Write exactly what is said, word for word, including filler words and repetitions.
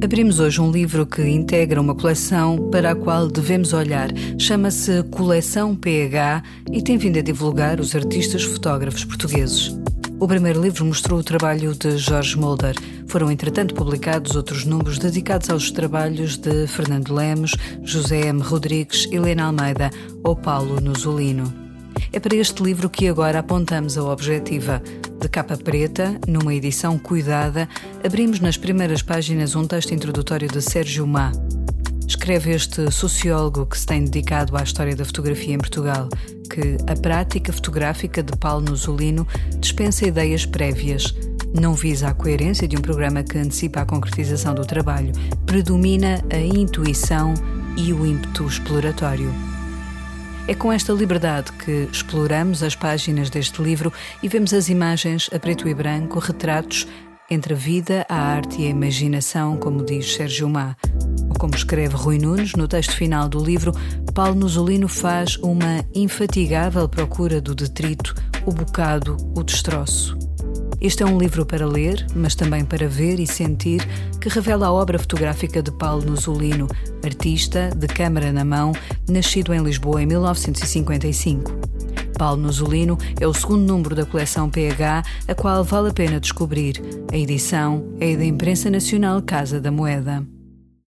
Abrimos hoje um livro que integra uma coleção para a qual devemos olhar. Chama-se Coleção P H e tem vindo a divulgar os artistas fotógrafos portugueses. O primeiro livro mostrou o trabalho de Jorge Mulder. Foram, entretanto, publicados outros números dedicados aos trabalhos de Fernando Lemos, José M. Rodrigues, Helena Almeida ou Paulo Nuzzolino. É para este livro que agora apontamos a objetiva. De capa preta, numa edição cuidada, abrimos nas primeiras páginas um texto introdutório de Sérgio Má. Escreve este sociólogo que se tem dedicado à história da fotografia em Portugal, que a prática fotográfica de Paulo Nuzzolino dispensa ideias prévias. Não visa a coerência de um programa que antecipa a concretização do trabalho. Predomina a intuição e o ímpeto exploratório. É com esta liberdade que exploramos as páginas deste livro e vemos as imagens a preto e branco, retratos entre a vida, a arte e a imaginação, como diz Sérgio Má. Ou como escreve Rui Nunes no texto final do livro, Paulo Nuzzolino faz uma infatigável procura do detrito, o bocado, o destroço. Este é um livro para ler, mas também para ver e sentir, que revela a obra fotográfica de Paulo Nuzzolino, artista de câmara na mão, nascido em Lisboa em mil novecentos e cinquenta e cinco. Paulo Nuzzolino é o segundo número da coleção P H, a qual vale a pena descobrir. A edição é da Imprensa Nacional Casa da Moeda.